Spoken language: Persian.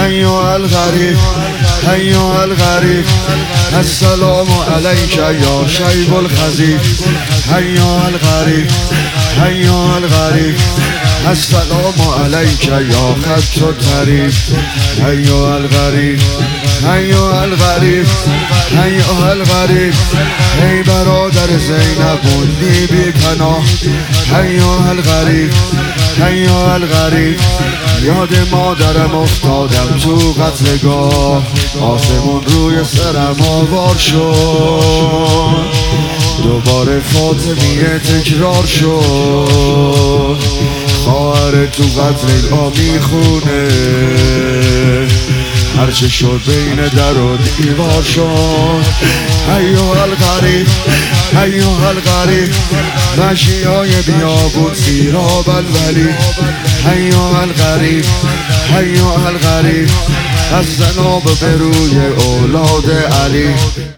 أيها الغريب أيها الغريب السلام عليك يا شيب الخزيب أيها الغريب أيها الغريب السلام عليك يا خط الطريق أيها الغريب أيها الغريب أيها الغريب ای برادر زینب موندی بی پناه أيها الغريب أيها الغريب یاد مادرم افتادم تو قتلگاه آسمون روی سرم آوار شد دوباره فاطمیه تکرار شد خواهر تو قتلگاه میخونه هرچه شد بین در و دیوار شد أيها الغريب أيها الغريب مشیای بیابون سیراب الولی أيها الغريب أيها الغريب از زناب به روی اولاد علی